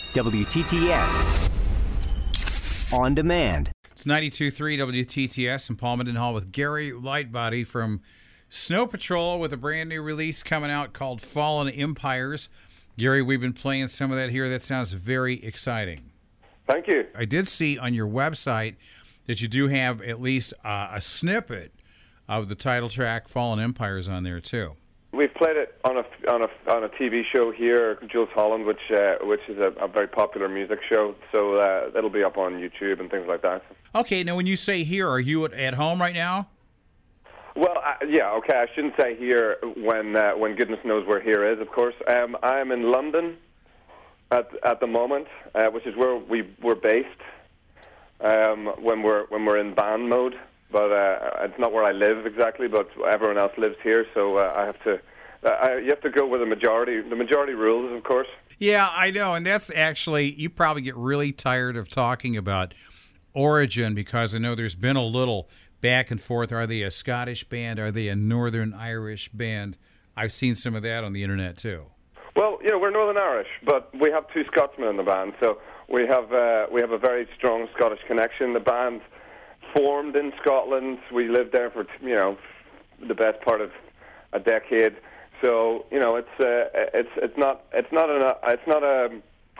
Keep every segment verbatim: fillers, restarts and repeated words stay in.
W T T S On Demand. It's ninety-two point three W T T S in Palmerton Hall with Gary Lightbody from Snow Patrol with a brand new release coming out called Fallen Empires. Gary, we've been playing some of that here. That sounds very exciting. Thank you. I did see on your website that you do have at least uh, a snippet of the title track Fallen Empires on there too. We've played it on a on a on a T V show here, Jules Holland, which uh, which is a, a very popular music show. So uh, it'll be up on YouTube and things like that. Okay, now when you say here, are you at, at home right now? Well, uh, yeah, okay. I shouldn't say here when uh, when goodness knows where here is. Of course, um, I'm in London at at the moment, uh, which is where we we're based um, when we're when we're in band mode. But uh, it's not where I live exactly, but everyone else lives here, so uh, I have to. Uh, I, you have to go where the majority. The majority rules, of course. Yeah, I know, and that's actually you probably get really tired of talking about origin because I know there's been a little back and forth. Are they a Scottish band? Are they a Northern Irish band? I've seen some of that on the internet too. Well, you know, we're Northern Irish, but we have two Scotsmen in the band, so we have uh, we have a very strong Scottish connection. The band formed in Scotland. We lived there for, you know, the best part of a decade. So, you know, it's uh, it's it's not it's not an it's not a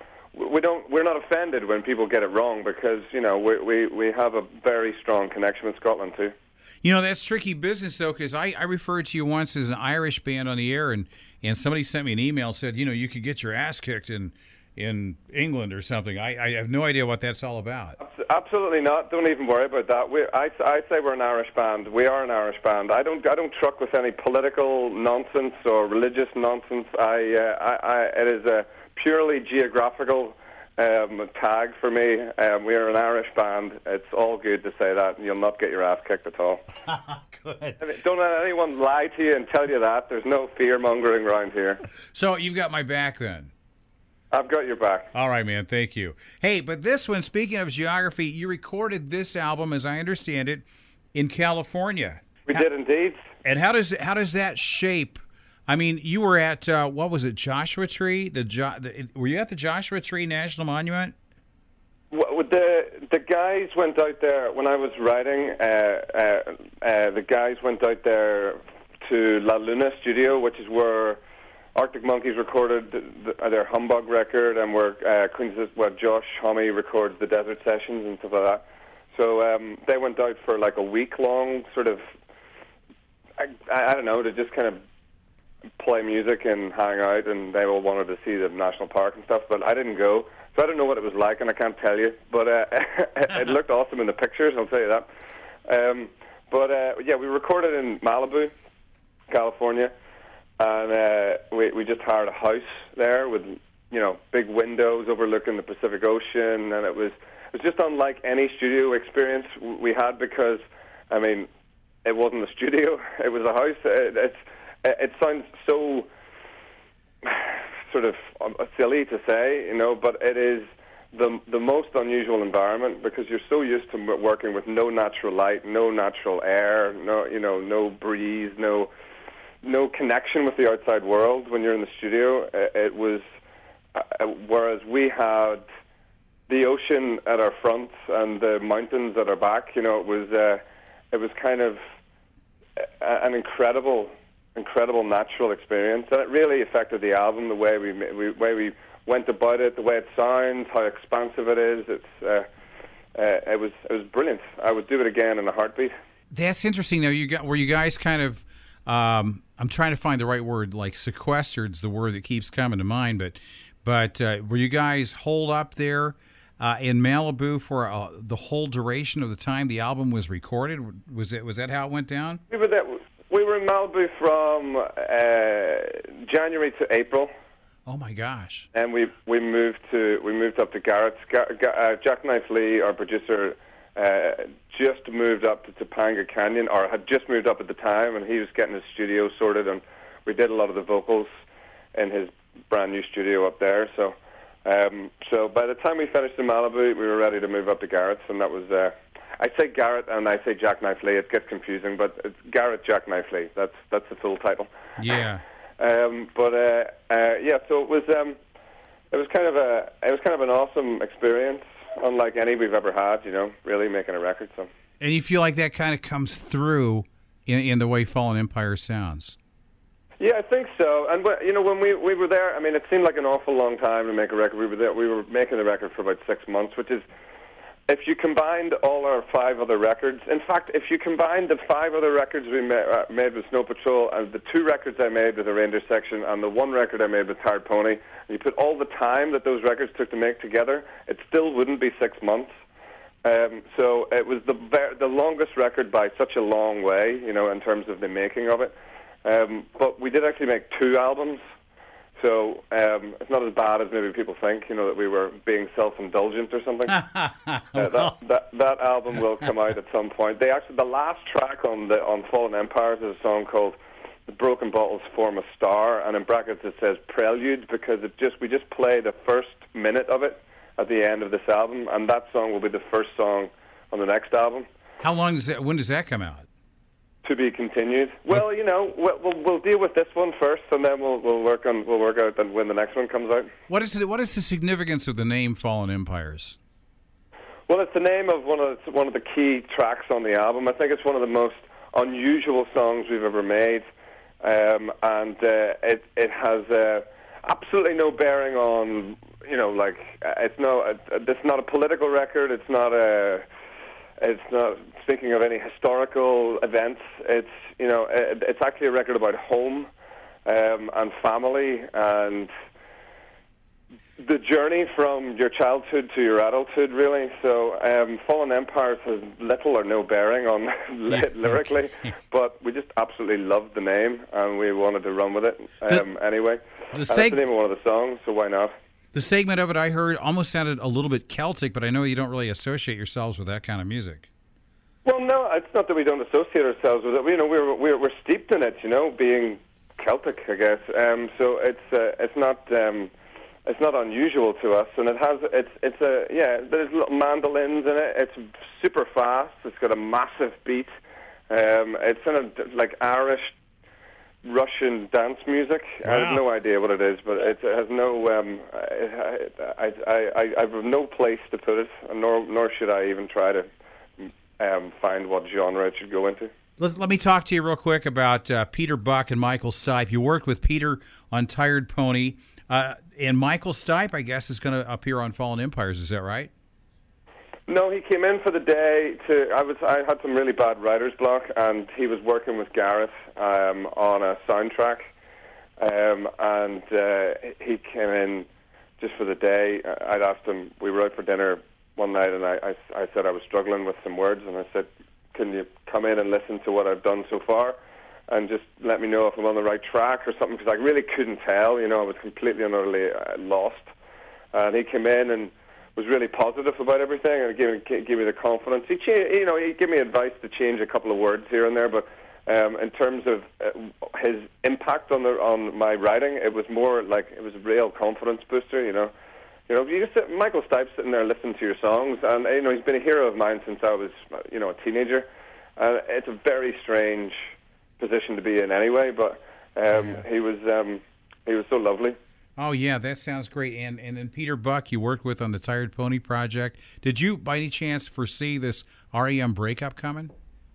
we don't we're not offended when people get it wrong because, you know, we we we have a very strong connection with Scotland too. You know, that's tricky business though, because I, I referred to you once as an Irish band on the air, and, and somebody sent me an email and said, you know, you could get your ass kicked in in England or something. I, I have no idea what that's all about. Absolutely not. Don't even worry about that. We, I, I say we're an Irish band. We are an Irish band. I don't I don't truck with any political nonsense or religious nonsense. I, uh, I, I it is a purely geographical um, tag for me. Um, we are an Irish band. It's all good to say that. You'll not get your ass kicked at all. Good. Don't let anyone lie to you and tell you that. There's no fear-mongering around here. So you've got my back then. I've got your back. All right, man. Thank you. Hey, but this one, speaking of geography, you recorded this album, as I understand it, in California. We how, did indeed. And how does how does that shape? I mean, you were at uh, what was it, Joshua Tree? The, jo- the were you at the Joshua Tree National Monument? Well, the the guys went out there when I was writing. Uh, uh, uh, the guys went out there to La Luna Studio, which is where Arctic Monkeys recorded the, the, their Humbug record, and where uh, Queens, where Josh Homme records the Desert Sessions and stuff like that. So um, they went out for like a week long, sort of. I, I don't know, to just kind of play music and hang out, and they all wanted to see the national park and stuff. But I didn't go, so I don't know what it was like, and I can't tell you. But uh, it looked awesome in the pictures, I'll tell you that. Um, but uh, yeah, we recorded in Malibu, California. And uh, we we just hired a house there with, you know, big windows overlooking the Pacific Ocean, and it was it was just unlike any studio experience we had because, I mean, it wasn't a studio, it was a house. It, it's it sounds so sort of silly to say, you know, but it is the the most unusual environment because you're so used to working with no natural light, no natural air, no you know no breeze, no. no connection with the outside world when you're in the studio. It was, uh, whereas we had the ocean at our front and the mountains at our back, you know, it was, uh, it was kind of an incredible, incredible natural experience. And it really affected the album, the way we, we way we went about it, the way it sounds, how expansive it is. It's, uh, uh, it was, it was brilliant. I would do it again in a heartbeat. That's interesting. Now, you got were you guys kind of Um, I'm trying to find the right word, like sequestered's the word that keeps coming to mind, but but uh, were you guys holed up there uh, in Malibu for uh, the whole duration of the time the album was recorded? Was it was that how it went down? We were there, we were in Malibu from uh, January to April. Oh my gosh! And we we moved to we moved up to Garrett's. Gar- Gar- uh, Jackknife Lee, our producer, Uh, just moved up to Topanga Canyon, or had just moved up at the time, and he was getting his studio sorted, and we did a lot of the vocals in his brand new studio up there. So, um, so by the time we finished in Malibu, we were ready to move up to Garrett's, and that was. Uh, I say Garrett and I say Jackknife Lee. It gets confusing, but it's Garrett Jackknife Lee. That's that's the full title. Yeah. um, but uh, uh, yeah, so it was. Um, it was kind of a it was kind of an awesome experience, unlike any we've ever had. You know, really making a record. So. And you feel like that kind of comes through in, in the way Fallen Empire sounds. Yeah, I think so. And you know, when we we were there, I mean, it seemed like an awful long time to make a record. We were there. We were making the record for about six months, which is, if you combined all our five other records. In fact, if you combined the five other records we ma- uh, made with Snow Patrol and the two records I made with the Reindeer Section and the one record I made with Tired Pony, and you put all the time that those records took to make together, it still wouldn't be six months. Um, so it was the ver- the longest record by such a long way, you know, in terms of the making of it. Um, but we did actually make two albums, so um, it's not as bad as maybe people think, you know, that we were being self-indulgent or something. uh, that, that that album will come out at some point. They actually, the last track on the on Fallen Empires is a song called "The Broken Bottles Form a Star," and in brackets it says "Prelude" because it just we just play the first minute of it at the end of this album, and that song will be the first song on the next album. How long does that? When does that come out? To be continued. Well, you know, we'll, we'll we'll deal with this one first, and then we'll we'll work on we'll work out then when the next one comes out. What is it? What is the significance of the name Fallen Empires? Well, it's the name of one of the, one of the key tracks on the album. I think it's one of the most unusual songs we've ever made, um, and uh, it it has uh, absolutely no bearing on, you know, like uh, it's no uh, it's not a political record. It's not a It's not speaking of any historical events. It's, you know, it, it's actually a record about home um, and family and the journey from your childhood to your adulthood, really. So um, Fallen Empires has little or no bearing on lyrically, but we just absolutely loved the name and we wanted to run with it um, the, anyway. The seg- that's the name of one of the songs, so why not? The segment of it I heard almost sounded a little bit Celtic, but I know you don't really associate yourselves with that kind of music. Well, no, it's not that we don't associate ourselves with it. We, you know, we're we're we're steeped in it, you know, being Celtic, I guess. Um, so it's uh, it's not um, it's not unusual to us, and it has it's it's a yeah. There's little mandolins in it. It's super fast. It's got a massive beat. Um, it's in a like Irish, Russian dance music. Wow. I have no idea what it is, but it, it has no. Um, I, I, I, I have no place to put it, nor nor should I even try to um, find what genre it should go into. Let, let me talk to you real quick about uh, Peter Buck and Michael Stipe. You worked with Peter on Tired Pony, uh, and Michael Stipe, I guess, is going to appear on Fallen Empires. Is that right? No, he came in for the day to. I was. I had some really bad writer's block, and he was working with Gareth um, on a soundtrack, um, and uh, he came in just for the day. I'd asked him. We were out for dinner one night, and I, I, I said I was struggling with some words, and I said, "Can you come in and listen to what I've done so far, and just let me know if I'm on the right track or something?" Because I really couldn't tell. You know, I was completely and utterly uh, lost. And he came in and was really positive about everything, and gave me, gave me the confidence. He, cha- you know, he gave me advice to change a couple of words here and there, but um, in terms of uh, his impact on the on my writing, it was more like it was a real confidence booster. You know, you know, you just sit, Michael Stipe sitting there listening to your songs, and you know, he's been a hero of mine since I was, you know, a teenager. And it's a very strange position to be in, anyway. But um, yeah. he was um, he was so lovely. Oh, yeah, that sounds great. And and then Peter Buck, you worked with on the Tired Pony project. Did you, by any chance, foresee this R E M breakup coming?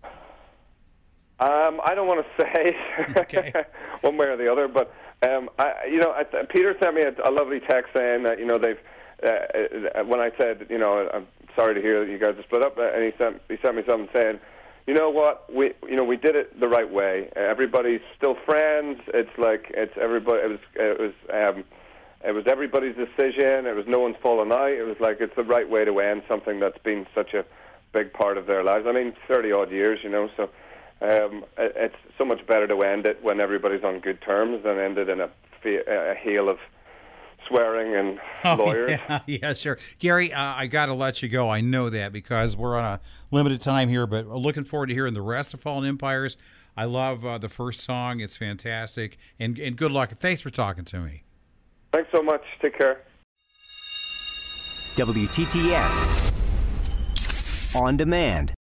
Um, I don't want to say okay. one way or the other, but um, I, you know, I, Peter sent me a, a lovely text saying that, you know, they've. Uh, when I said, you know, I'm sorry to hear that you guys are split up, and he sent he sent me something saying, you know what, we you know we did it the right way. Everybody's still friends. It's like it's everybody. It was it was um, it was everybody's decision. It was no one's falling out. It was like it's the right way to end something that's been such a big part of their lives. I mean, thirty odd years, you know. So um, it, it's so much better to end it when everybody's on good terms than end it in a, a hail of swearing and oh, lawyers. Yeah, yeah, sure. Gary, uh, I got to let you go. I know that because we're on a limited time here, but looking forward to hearing the rest of Fallen Empires. I love uh, the first song. It's fantastic. And, and good luck. Thanks for talking to me. Thanks so much. Take care. W T T S On Demand.